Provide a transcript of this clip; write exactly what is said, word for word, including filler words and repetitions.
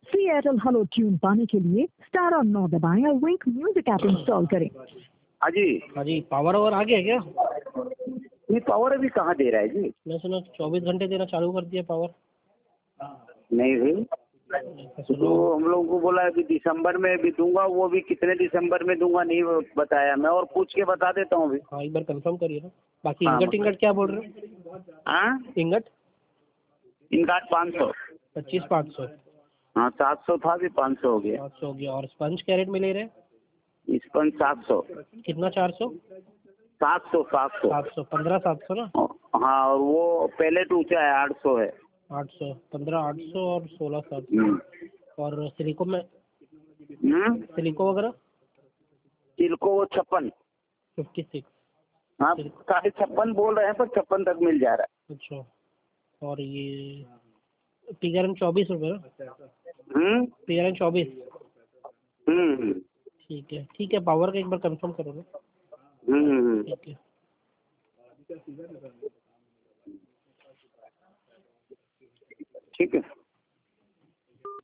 Free Airtel hello tune पाने के लिए स्टार और नौ दबाएं और विंक म्यूजिक ऐप इंस्टॉल करें। हाँ जी। हाँ जी, पावर ओवर आ गया क्या? ये पावर अभी कहाँ दे रहा है जी? मैं सुना चौबीस घंटे देना चालू कर दिया पावर। नहीं भाई, तो हम लोगों को बोला है कि दिसंबर में भी दूंगा, वो भी कितने दिसंबर में दूंगा नहीं बताया। मैं और पूछ के बता देता हूँ अभी। हाँ, एक बार कंफर्म करिए ना। बाकी हाँ, इंगट इंगट क्या बोल रहे हो? हाँ, इंगट इनका पाँच सौ। पच्चीस पाँच सौ हाँ, सात सौ था भी पाँच सौ हो गया। पाँच सौ हो गया। और स्पंज क्या रेट में ले रहे हैं? स्पंज सात सौ। कितना? चार सौ सात सौ सात सौ सात सौ पंद्रह सात सौ ना? हाँ, और वो पैलेट ऊंचा है, आठ सौ है। आठ सौ पंद्रह आठ सौ और सोलह सात सौ। हम्म। और सिलिको में हम्म? सिलिको वगैरह तिलको वो छप्पन। Fifty six. हाँ, साढ़े छप्पन बोल रहे हैं पर छप्पन तक मिल जा रहा है। अच्छा। और ये टीगरन चौबीस रुपये ना? हम्म टीगरन चौबीस। हम्म ठीक है ठीक है, पावर का एक बार कंफर्म करो ना। हम्म ठीक है। ठीक है।